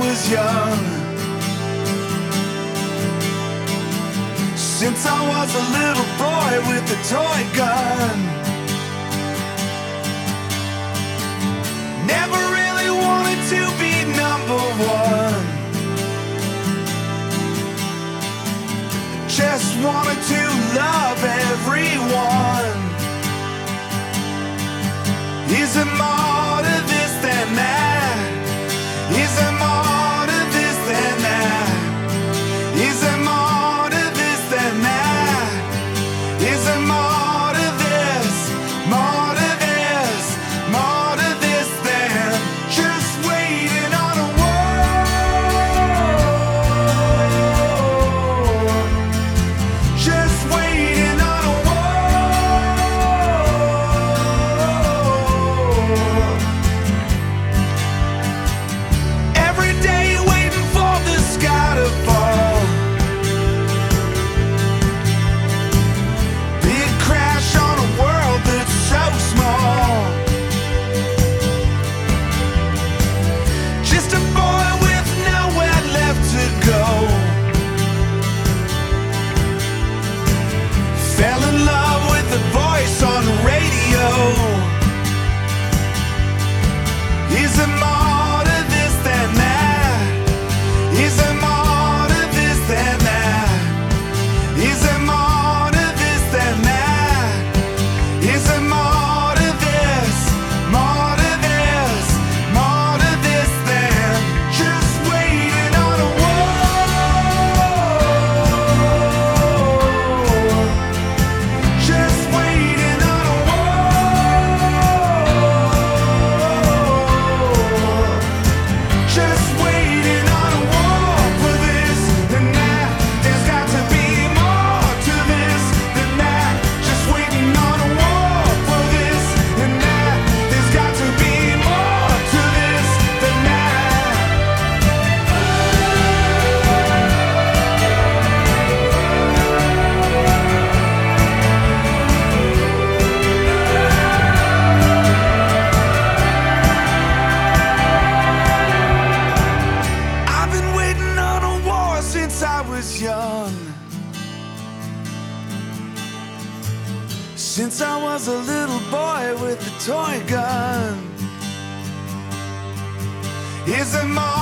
was young. Since I was a little boy with a toy gun. Never really wanted to be number one. Just wanted to love everyone. Is there more to this than that? Is there more to this than that? Is there more to this than that? Is there more to this? More to this? More to this than just waiting on a war? Just waiting on a war. Every day waiting for the sky to fall. Big crash on a world that's so small. Just a boy with nowhere left to go. Fell in love with the voice on the radio. Is there more to this than that? Is there more to this than that? Is there more to this than that? Is there more to this? More to this? More to this than just waiting on a war? Just waiting on a war. Just waiting on a war for this and that. There's got to be more to this than that. Just waiting on a war for this and that. There's got to be more to this than that. I've been waiting on a war since I was young. Since I was a little boy with a toy gun. Is there more